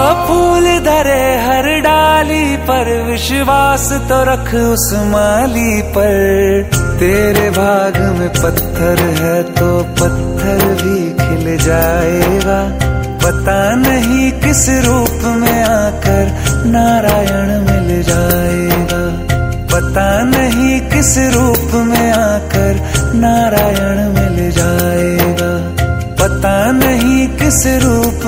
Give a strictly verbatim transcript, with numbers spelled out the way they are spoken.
फूल धरे हर डाली पर विश्वास तो रख उस माली पर। तेरे भाग में पत्थर है तो पत्थर भी खिल जाएगा। पता नहीं किस रूप में आकर नारायण मिल जाएगा। पता नहीं किस रूप में आकर नारायण मिल जाएगा। पता नहीं किस रूप